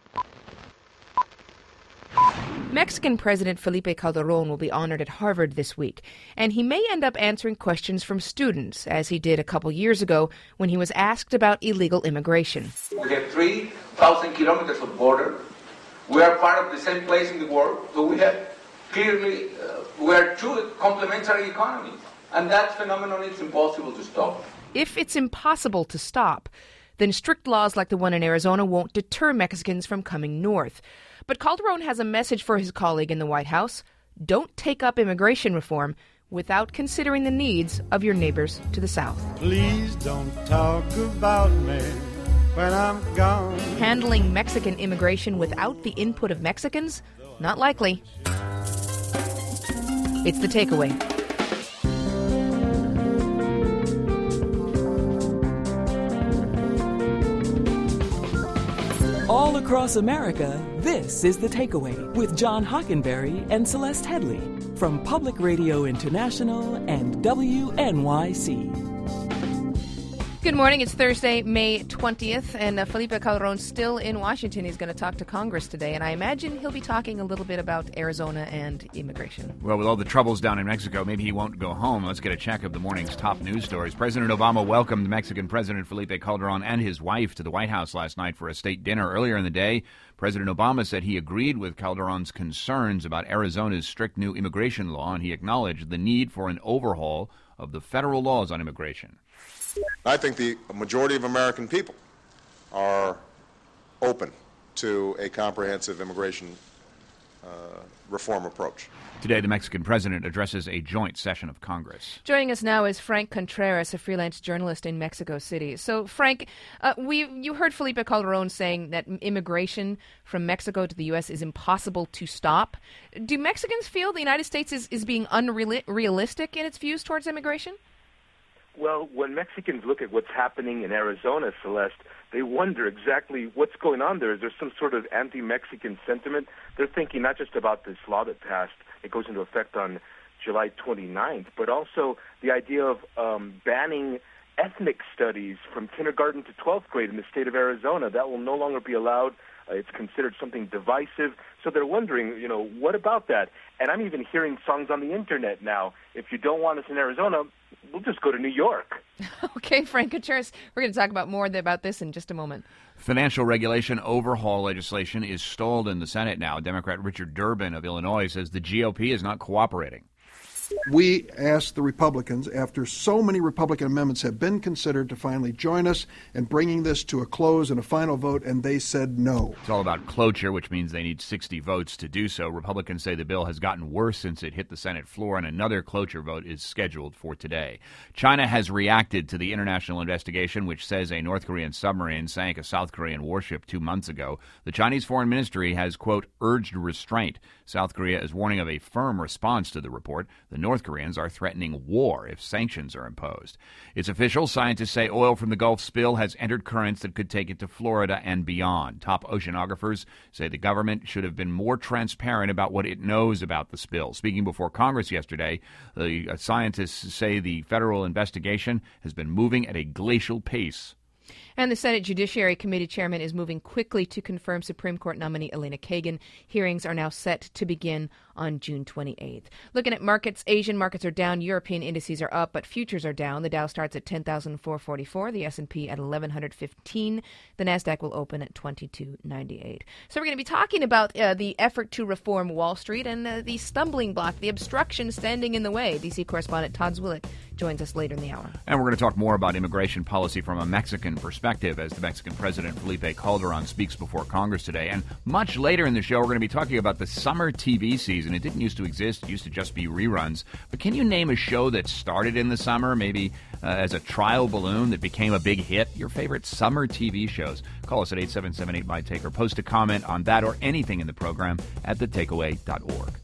Mexican President Felipe Calderón will be honored at Harvard this week, and he may end up answering questions from students, as he did a couple years ago when he was asked about illegal immigration. We have 3,000 kilometers of border. We are part of the same place in the world, so we have clearly, we are two complementary economies, and that phenomenon is impossible to stop. If it's impossible to stop, then strict laws like the one in Arizona won't deter Mexicans from coming north. But Calderón has a message for his colleague in the White House. Don't take up immigration reform without considering the needs of your neighbors to the south. Please don't talk about me when I'm gone. Handling Mexican immigration without the input of Mexicans? Not likely. It's The Takeaway. All across America, this is The Takeaway with John Hockenberry and Celeste Headley from Public Radio International and WNYC. Good morning. It's Thursday, May 20th, and Felipe Calderón's still in Washington. He's going to talk to Congress today, and I imagine he'll be talking a little bit about Arizona and immigration. Well, with all the troubles down in Mexico, maybe he won't go home. Let's get a check of the morning's top news stories. President Obama welcomed Mexican President Felipe Calderón and his wife to the White House last night for a state dinner. Earlier in the day, President Obama said he agreed with Calderón's concerns about Arizona's strict new immigration law, and he acknowledged the need for an overhaul of the federal laws on immigration. I think the majority of American people are open to a comprehensive immigration reform approach. Today, the Mexican president addresses a joint session of Congress. Joining us now is Frank Contreras, a freelance journalist in Mexico City. So, Frank, you heard Felipe Calderón saying that immigration from Mexico to the U.S. is impossible to stop. Do Mexicans feel the United States is being unrealistic in its views towards immigration? Well, when Mexicans look at what's happening in Arizona, Celeste, they wonder exactly what's going on there. Is there some sort of anti-Mexican sentiment? They're thinking not just about this law that passed, it goes into effect on July 29th, but also the idea of banning ethnic studies from kindergarten to 12th grade in the state of Arizona. That will no longer be allowed. It's considered something divisive. So they're wondering, what about that? And I'm even hearing songs on the Internet now. If you don't want us in Arizona, we'll just go to New York. Okay, Frank Contreras, we're going to talk more about this in just a moment. Financial regulation overhaul legislation is stalled in the Senate now. Democrat Richard Durbin of Illinois says the GOP is not cooperating. We asked the Republicans, after so many Republican amendments have been considered, to finally join us in bringing this to a close and a final vote, and they said no. It's all about cloture, which means they need 60 votes to do so. Republicans say the bill has gotten worse since it hit the Senate floor, and another cloture vote is scheduled for today. China has reacted to the international investigation, which says a North Korean submarine sank a South Korean warship 2 months ago. The Chinese Foreign Ministry has, quote, urged restraint. South Korea is warning of a firm response to the report. The North Koreans are threatening war if sanctions are imposed. It's official. Scientists say oil from the Gulf spill has entered currents that could take it to Florida and beyond. Top oceanographers say the government should have been more transparent about what it knows about the spill. Speaking before Congress yesterday, the scientists say the federal investigation has been moving at a glacial pace. And the Senate Judiciary Committee chairman is moving quickly to confirm Supreme Court nominee Elena Kagan. Hearings are now set to begin on June 28th. Looking at markets, Asian markets are down, European indices are up, but futures are down. The Dow starts at 10,444, the S&P at 1,115. The Nasdaq will open at 2298. So we're going to be talking about the effort to reform Wall Street and the stumbling block, the obstruction standing in the way. D.C. correspondent Todd Zwillich joins us later in the hour. And we're going to talk more about immigration policy from a Mexican perspective as the Mexican President Felipe Calderón speaks before Congress today. And much later in the show, we're going to be talking about the summer TV season. It didn't used to exist. It used to just be reruns. But can you name a show that started in the summer, maybe as a trial balloon that became a big hit? Your favorite summer TV shows. Call us at 877-8MY-TAKE or post a comment on that or anything in the program at thetakeaway.org.